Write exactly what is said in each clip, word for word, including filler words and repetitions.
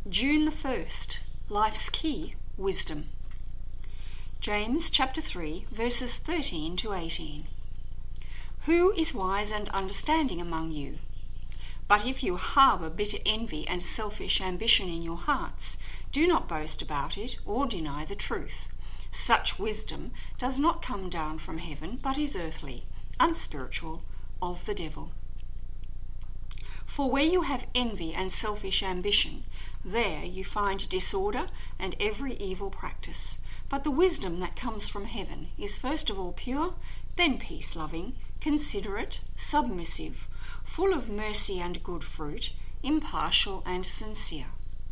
June the first, Life's Key, Wisdom. James chapter three, verses thirteen to eighteen. Who is wise and understanding among you? But if you harbour bitter envy and selfish ambition in your hearts, do not boast about it or deny the truth. Such wisdom does not come down from heaven, but is earthly, unspiritual, of the devil. For where you have envy and selfish ambition, there you find disorder and every evil practice. But the wisdom that comes from heaven is first of all pure, then peace-loving, considerate, submissive, full of mercy and good fruit, impartial and sincere.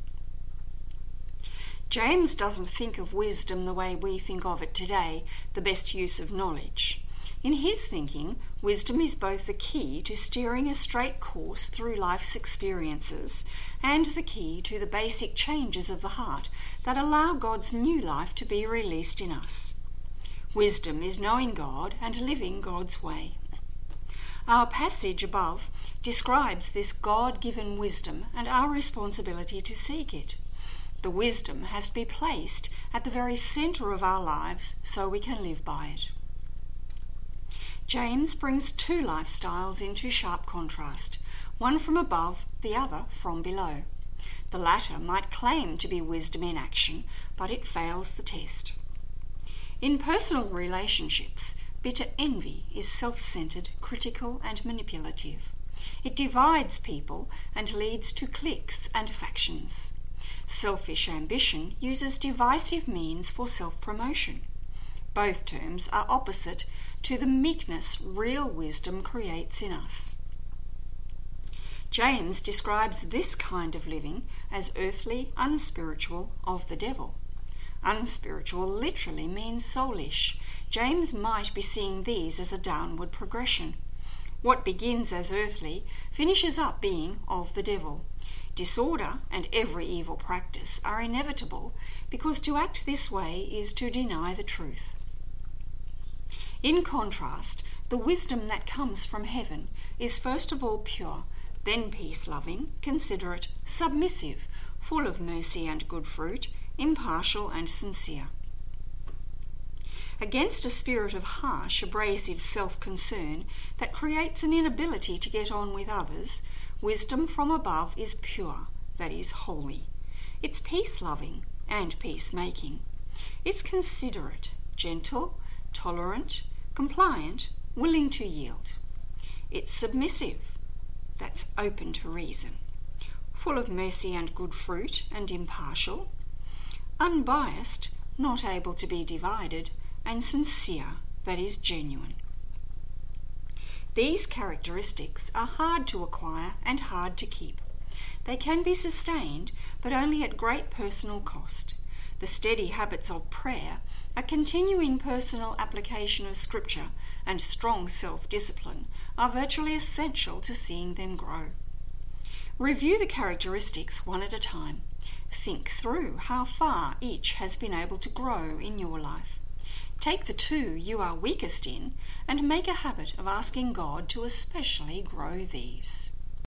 James doesn't think of wisdom the way we think of it today, the best use of knowledge. In his thinking, wisdom is both the key to steering a straight course through life's experiences and the key to the basic changes of the heart that allow God's new life to be released in us. Wisdom is knowing God and living God's way. Our passage above describes this God-given wisdom and our responsibility to seek it. The wisdom has to be placed at the very centre of our lives so we can live by it. James brings two lifestyles into sharp contrast, one from above, the other from below. The latter might claim to be wisdom in action, but it fails the test. In personal relationships, bitter envy is self-centered, critical, and manipulative. It divides people and leads to cliques and factions. Selfish ambition uses divisive means for self-promotion. Both terms are opposite to the meekness real wisdom creates in us. James describes this kind of living as earthly, unspiritual, of the devil. Unspiritual literally means soulish. James might be seeing these as a downward progression. What begins as earthly finishes up being of the devil. Disorder and every evil practice are inevitable because to act this way is to deny the truth. In contrast, the wisdom that comes from heaven is first of all pure, then peace-loving, considerate, submissive, full of mercy and good fruit, impartial and sincere. Against a spirit of harsh, abrasive self-concern that creates an inability to get on with others, wisdom from above is pure, that is, holy. It's peace-loving and peace-making. It's considerate, gentle, tolerant, compliant, willing to yield. It's submissive, that's open to reason, full of mercy and good fruit and impartial, unbiased, not able to be divided, and sincere, that is, genuine. These characteristics are hard to acquire and hard to keep. They can be sustained, but only at great personal cost. The steady habits of prayer, a continuing personal application of Scripture, and strong self-discipline are virtually essential to seeing them grow. Review the characteristics one at a time. Think through how far each has been able to grow in your life. Take the two you are weakest in and make a habit of asking God to especially grow these.